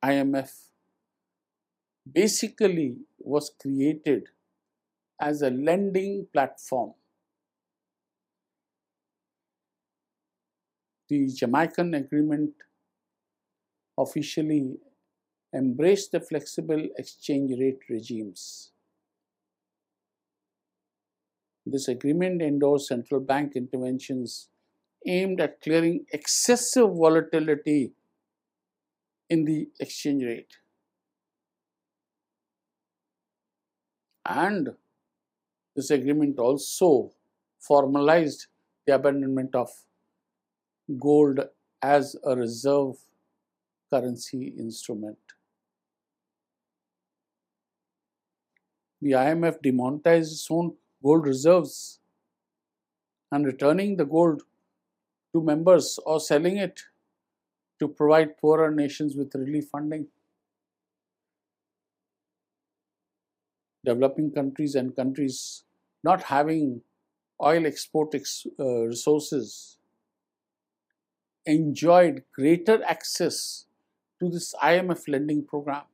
IMF basically was created as a lending platform. The Jamaican Agreement officially embraced the flexible exchange rate regimes. This agreement endorsed central bank interventions aimed at clearing excessive volatility in the exchange rate. And this agreement also formalized the abandonment of gold as a reserve currency instrument. The IMF demonetized its own gold reserves, and returning the gold to members or selling it to provide poorer nations with relief funding. Developing countries and countries not having oil export resources enjoyed greater access to this IMF lending program.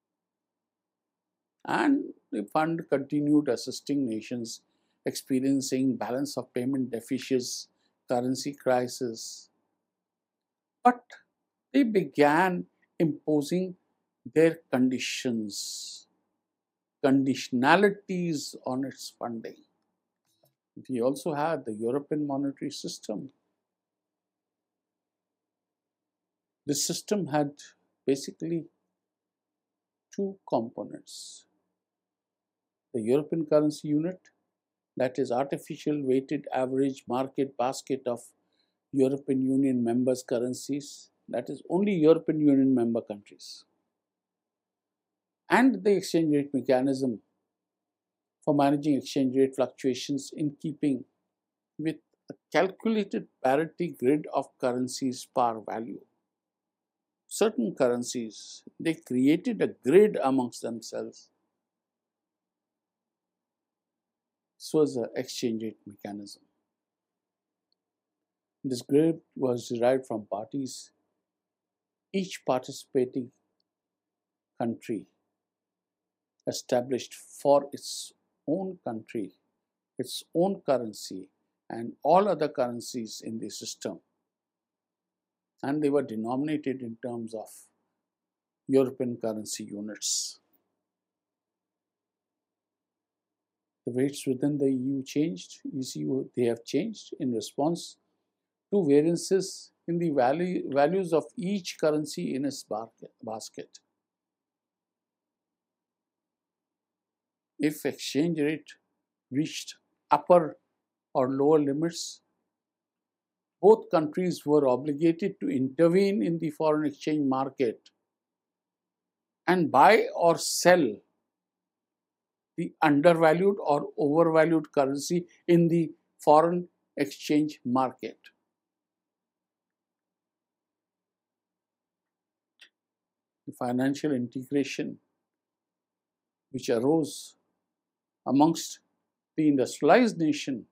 And the fund continued assisting nations experiencing balance of payment deficits, currency crisis. But they began imposing their conditionalities on its funding. We also had the European monetary system. This system had basically two components. The European currency unit, that is artificial weighted average market basket of European Union members' currencies, that is only European Union member countries. And the exchange rate mechanism for managing exchange rate fluctuations in keeping with a calculated parity grid of currencies par value. Certain currencies, they created a grid amongst themselves. This was an exchange rate mechanism. This grid was derived from parties. Each participating country established for its own country, its own currency, and all other currencies in the system. And they were denominated in terms of European currency units. The rates within the EU changed. They have changed in response to variances in the values of each currency in its basket. If exchange rate reached upper or lower limits, both countries were obligated to intervene in the foreign exchange market and buy or sell the undervalued or overvalued currency in the foreign exchange market. The financial integration which arose amongst the industrialized nation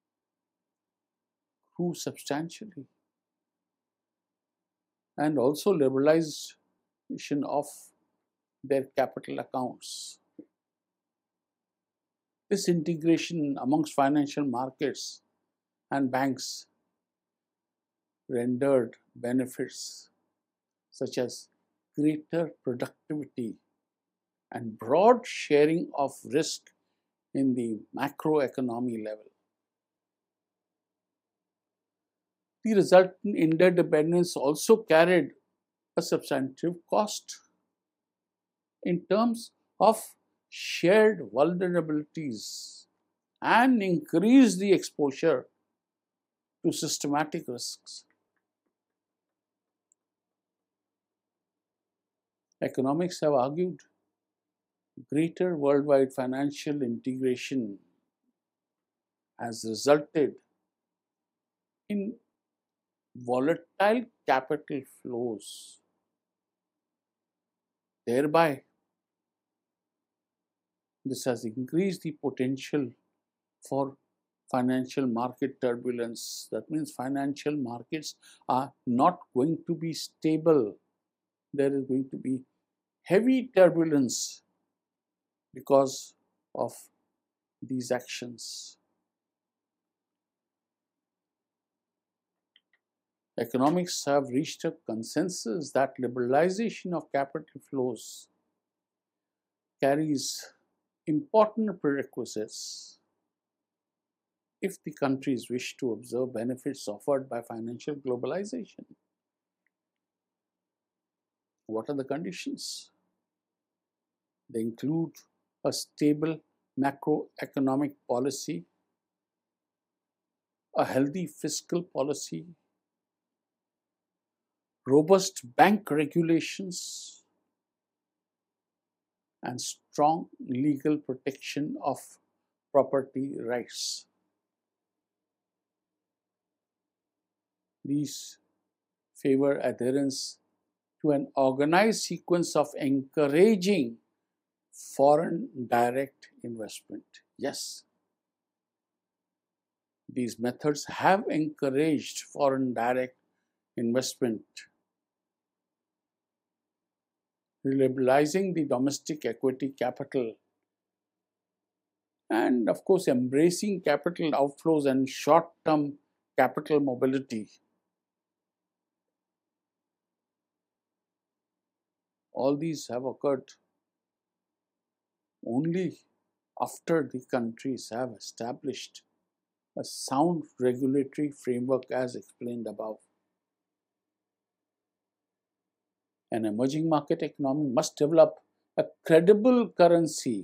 grew substantially, and also liberalization of their capital accounts. This integration amongst financial markets and banks rendered benefits such as greater productivity and broad sharing of risk in the macroeconomy level. The resultant interdependence also carried a substantive cost in terms of shared vulnerabilities and increased the exposure to systematic risks. Economics have argued greater worldwide financial integration has resulted in volatile capital flows. Thereby, this has increased the potential for financial market turbulence. That means financial markets are not going to be stable. there is going to be heavy turbulence because of these actions. Economics have reached a consensus that liberalization of capital flows carries important prerequisites if the countries wish to observe benefits offered by financial globalization. What are the conditions? They include a stable macroeconomic policy, a healthy fiscal policy, robust bank regulations, and strong legal protection of property rights. These favor adherence to an organized sequence of encouraging foreign direct investment. Yes, these methods have encouraged foreign direct investment, liberalizing the domestic equity capital, and of course embracing capital outflows and short-term capital mobility. All these have occurred only after the countries have established a sound regulatory framework as explained above. An emerging market economy must develop a credible currency,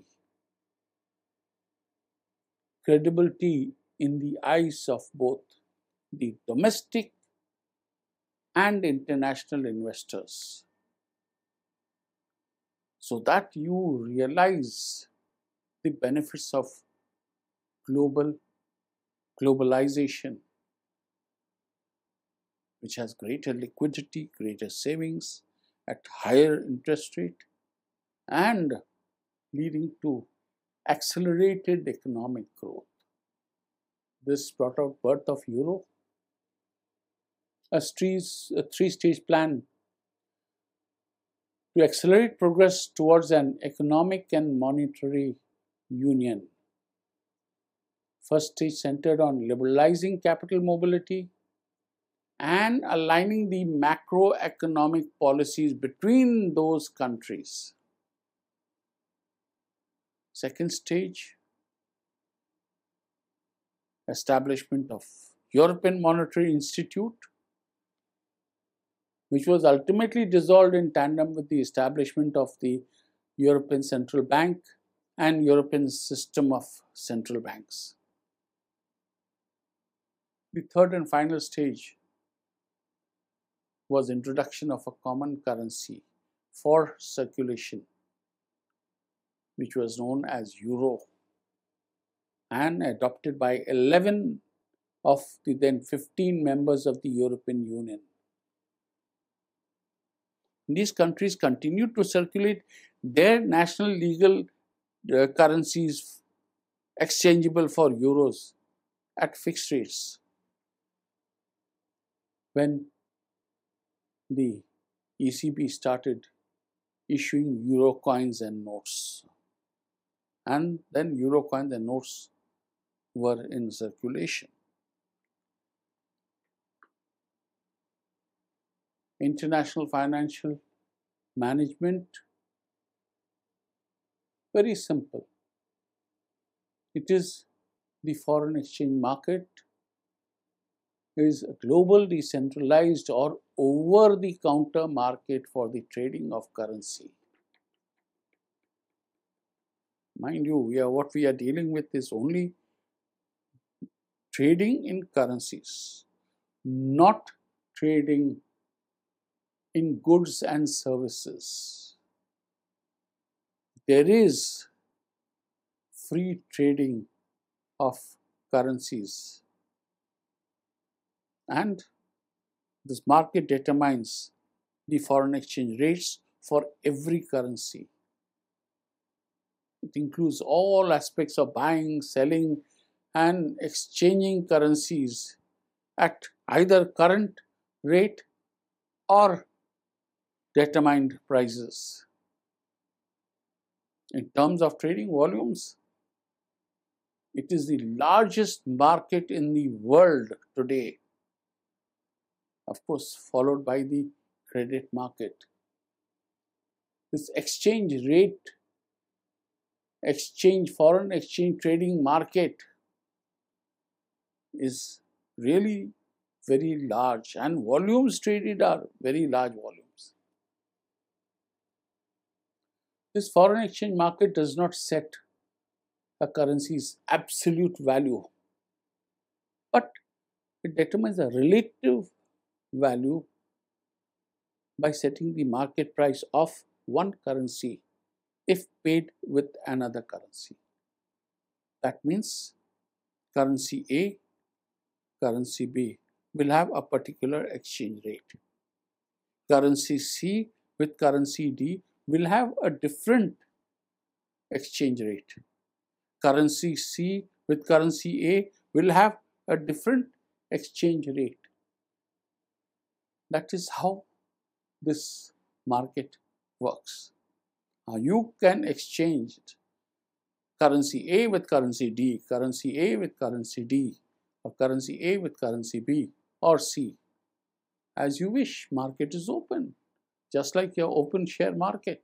credibility in the eyes of both the domestic and international investors, so that you realize the benefits of globalization, which has greater liquidity, greater savings at higher interest rate, and leading to accelerated economic growth. This brought out birth of Euro, a three-stage plan to accelerate progress towards an economic and monetary union. First stage centered on liberalizing capital mobility and aligning the macroeconomic policies between those countries. Second stage, establishment of European Monetary Institute, which was ultimately dissolved in tandem with the establishment of the European Central Bank and European system of central banks. The third and final stage was introduction of a common currency for circulation, which was known as Euro, and adopted by 11 of the then 15 members of the European Union. These countries continued to circulate their national legal currencies exchangeable for euros at fixed rates. When the ECB started issuing euro coins and notes, and then euro coins and notes were in circulation. International financial management, very simple. It is the foreign exchange market is a global, decentralized or over-the-counter market for the trading of currency. Mind you, what we are dealing with is only trading in currencies, not trading in goods and services. There is free trading of currencies, and this market determines the foreign exchange rates for every currency. It includes all aspects of buying, selling, and exchanging currencies at either current rate or determined prices. In terms of trading volumes, it is the largest market in the world today, of course, followed by the credit market. This foreign exchange trading market is really very large, and volumes traded are very large volumes. This foreign exchange market does not set a currency's absolute value, but it determines a relative value by setting the market price of one currency if paid with another currency. That means currency A, currency B will have a particular exchange rate. Currency C with currency D will have a different exchange rate. Currency C with currency A will have a different exchange rate. That is how this market works. Now you can exchange currency A with currency D, currency A with currency D, or currency A with currency B or C. As you wish, market is open, just like your open share market.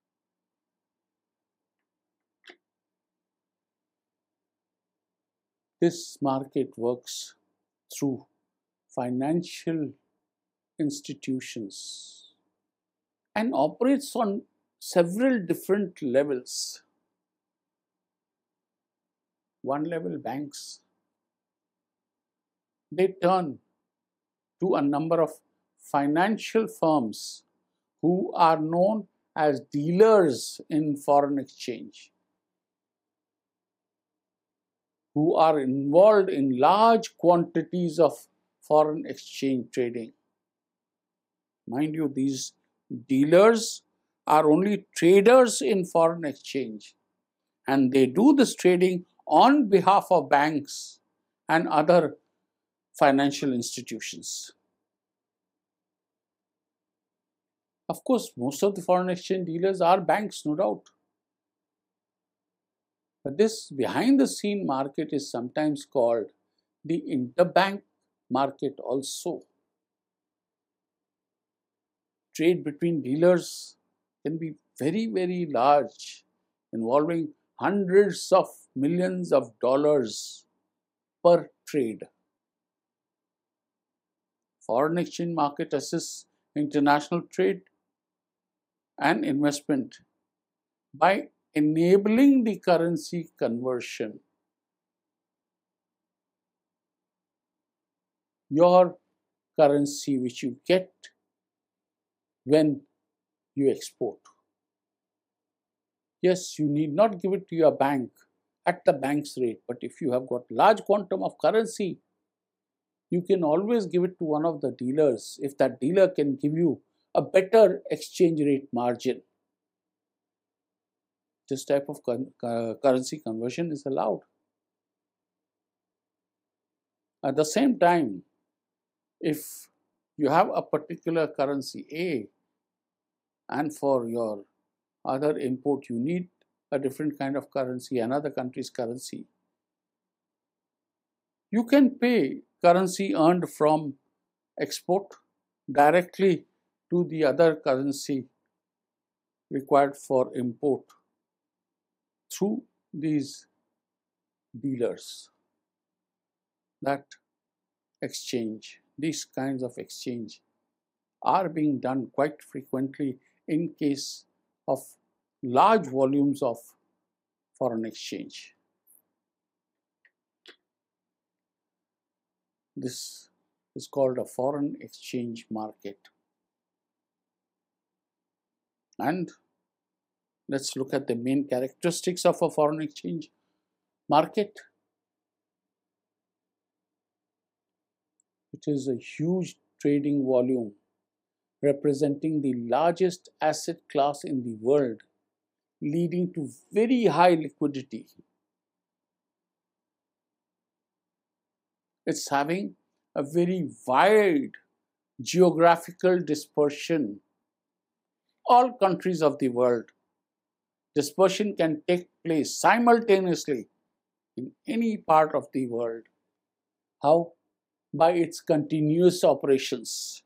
This market works through financial institutions and operates on several different levels. One level, banks. They turn to a number of financial firms who are known as dealers in foreign exchange, who are involved in large quantities of foreign exchange trading. Mind you, these dealers are only traders in foreign exchange, and they do this trading on behalf of banks and other financial institutions. Of course, most of the foreign exchange dealers are banks, no doubt. But this behind the scene market is sometimes called the interbank market also. Trade between dealers can be very, very large, involving hundreds of millions of dollars per trade. Foreign exchange market assists international trade and investment by enabling the currency conversion. Your currency which you get when you export. Yes, you need not give it to your bank at the bank's rate, but if you have got large quantum of currency, you can always give it to one of the dealers if that dealer can give you a better exchange rate margin. This type of currency conversion is allowed. At the same time, if you have a particular currency A and for your other import you need a different kind of currency, another country's currency, you can pay currency earned from export directly to the other currency required for import through these dealers. That exchange, these kinds of exchange are being done quite frequently in case of large volumes of foreign exchange. This is called a foreign exchange market. And let's look at the main characteristics of a foreign exchange market. It is a huge trading volume representing the largest asset class in the world, leading to very high liquidity. It's having a very wide geographical dispersion all countries of the world. Dispersion can take place simultaneously in any part of the world. How? By its continuous operations.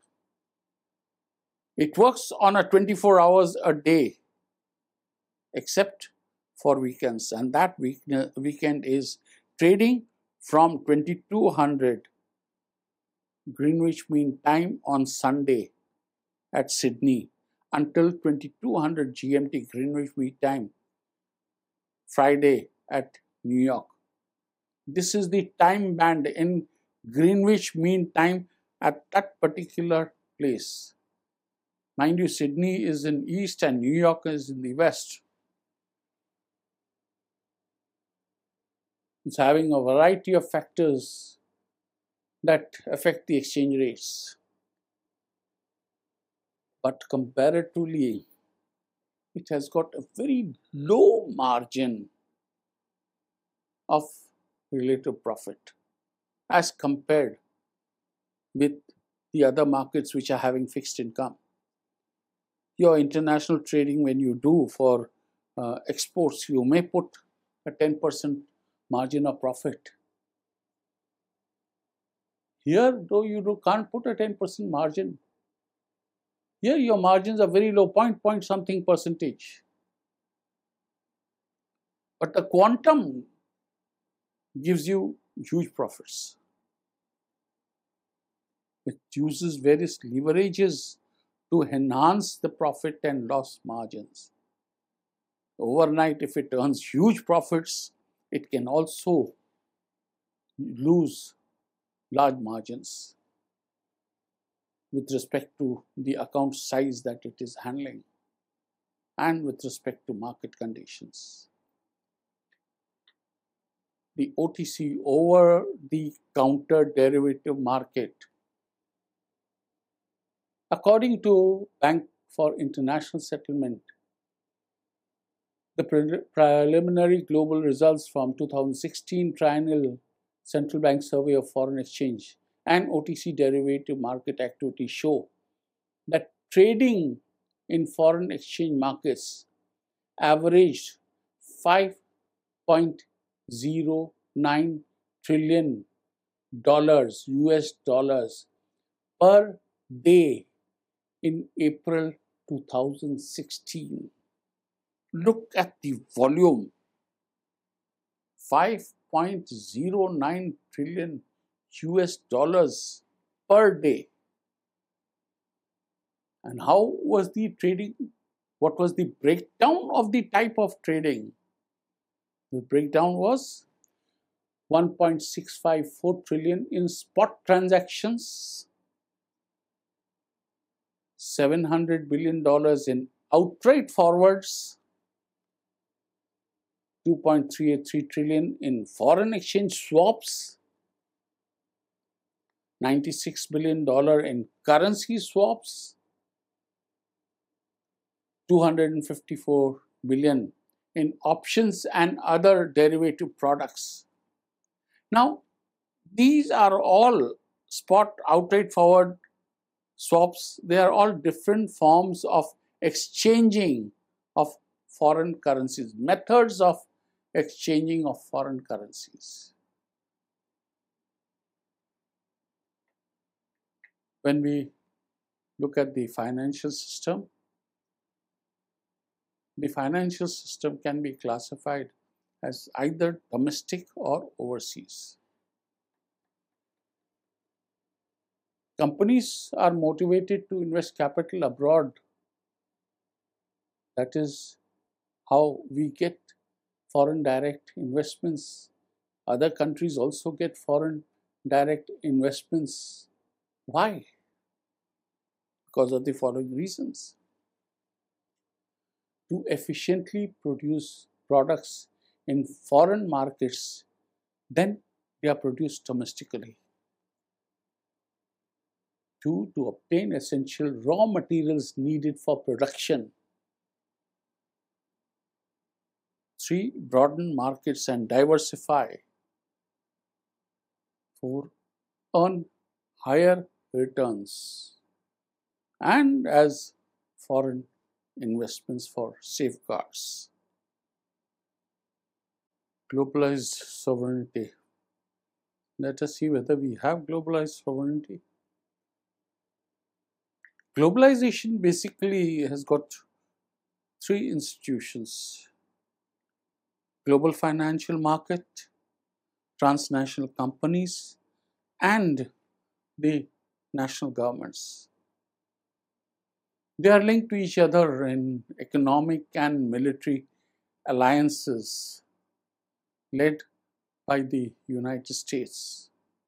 It works on a 24 hours a day, except for weekends, and that weekend is trading from 2200 Greenwich Mean Time on Sunday at Sydney until 2200 GMT Greenwich Mean Time Friday at New York. This is the time band in Greenwich Mean Time at that particular place. Mind you, Sydney is in east and New York is in the west. It's having a variety of factors that affect the exchange rates. But comparatively, it has got a very low margin of relative profit as compared with the other markets which are having fixed income. Your international trading, when you do for exports, you may put a 10% margin of profit. Here, though, you can't put a 10% margin. Here, your margins are very low, point something percentage. But the quantum gives you huge profits. It uses various leverages to enhance the profit and loss margins. Overnight, if it earns huge profits, it can also lose large margins with respect to the account size that it is handling and with respect to market conditions. The OTC, over the counter derivative market, according to Bank for International Settlement, the preliminary global results from 2016 Triennial Central Bank Survey of Foreign Exchange and OTC derivative market activity show that trading in foreign exchange markets averaged $5.09 trillion US dollars per day in April 2016. Look at the volume, 5.09 trillion US dollars per day. And how was the trading? What was the breakdown of the type of trading? The breakdown was 1.654 trillion in spot transactions, $700 billion in outright forwards, 2.383 trillion in foreign exchange swaps, $96 billion in currency swaps, 254 billion in options and other derivative products. Now, these are all spot outright forward swaps. They are all different forms of exchanging of foreign currencies, methods of exchanging of foreign currencies. When we look at the financial system can be classified as either domestic or overseas. Companies are motivated to invest capital abroad. That is how we get foreign direct investments. Other countries also get foreign direct investments. Why? Because of the following reasons. To efficiently produce products in foreign markets, then they are produced domestically. 2. To obtain essential raw materials needed for production. 3. Broaden markets and diversify. 4. Earn higher returns. And as foreign investments for safeguards. Globalized sovereignty. Let us see whether we have globalized sovereignty. Globalization basically has got three institutions: global financial market, transnational companies, and the national governments. They are linked to each other in economic and military alliances led by the United States.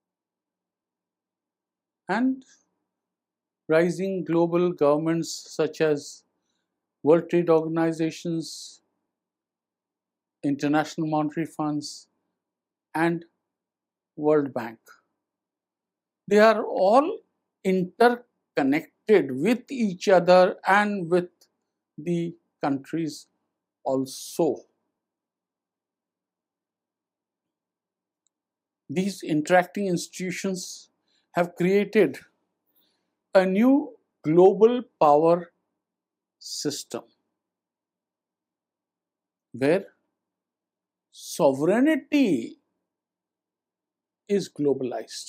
And rising global governments such as World Trade Organizations, International Monetary Funds, and World Bank. They are all interconnected with each other and with the countries also. These interacting institutions have created a new global power system where sovereignty is globalized.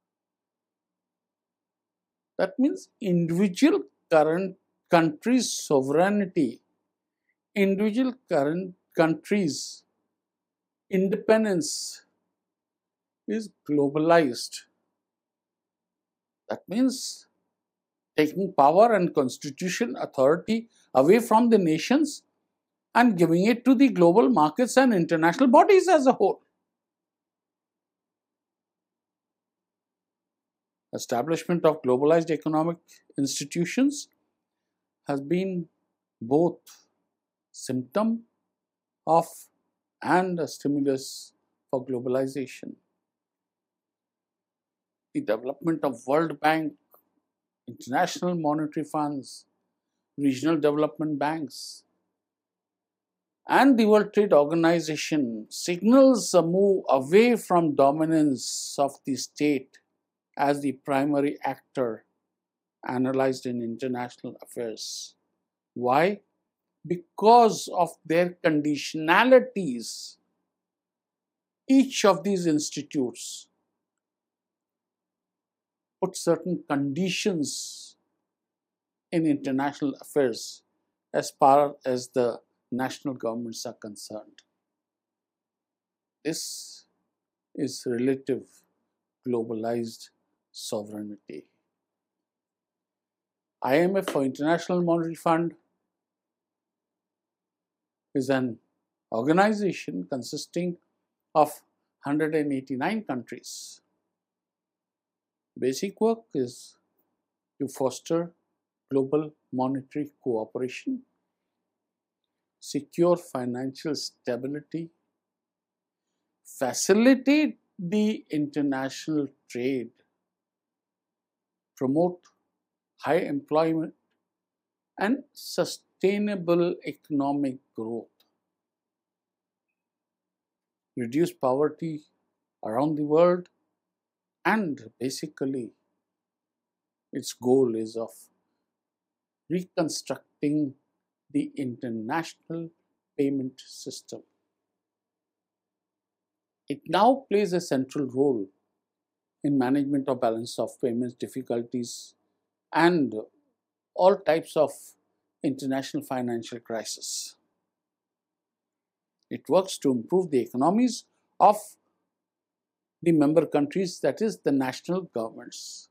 That means individual current countries' sovereignty, individual current countries' independence is globalized. That means taking power and constitution authority away from the nations and giving it to the global markets and international bodies as a whole. Establishment of globalized economic institutions has been both symptom of and a stimulus for globalization. The development of World Bank, International Monetary Funds, regional development banks, and the World Trade Organization signals a move away from dominance of the state as the primary actor analyzed in international affairs. Why? Because of their conditionalities. Each of these institutes put certain conditions in international affairs as far as the national governments are concerned. This is relative globalized sovereignty. IMF, or International Monetary Fund, is an organization consisting of 189 countries. Basic work is to foster global monetary cooperation, secure financial stability, facilitate the international trade, promote high employment and sustainable economic growth, reduce poverty around the world, and basically its goal is of reconstructing the international payment system. It now plays a central role in management of balance of payments difficulties and all types of international financial crisis. It works to improve the economies of the member countries, that is, the national governments.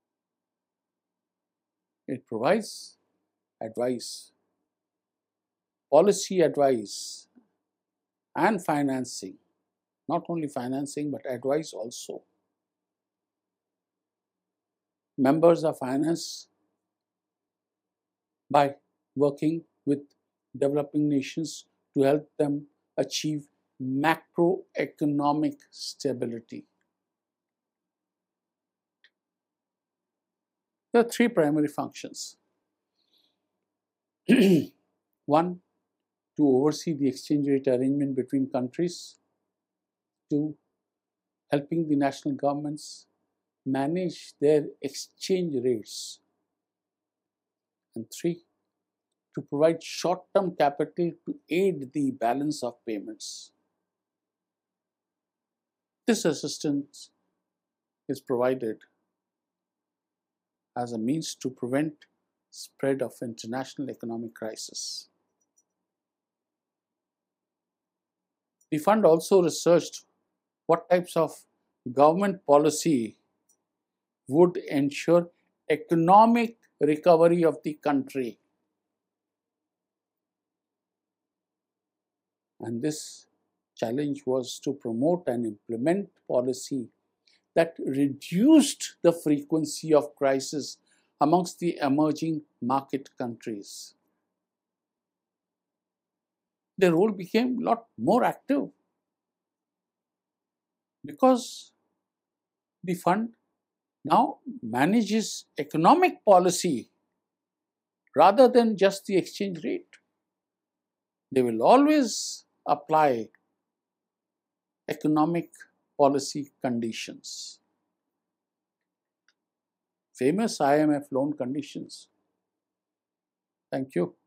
It provides advice, policy advice, and financing. Not only financing, but advice also. Members are financed by working with developing nations to help them achieve macroeconomic stability. There are three primary functions. One, to oversee the exchange rate arrangement between countries. Two, helping the national governments manage their exchange rates. And three, to provide short-term capital to aid the balance of payments. This assistance is provided as a means to prevent spread of international economic crisis. The fund also researched what types of government policy would ensure economic recovery of the country. And this challenge was to promote and implement policy that reduced the frequency of crisis amongst the emerging market countries. Their role became a lot more active because the fund now manages economic policy rather than just the exchange rate. They will always apply economic policy conditions. Famous IMF loan conditions. Thank you.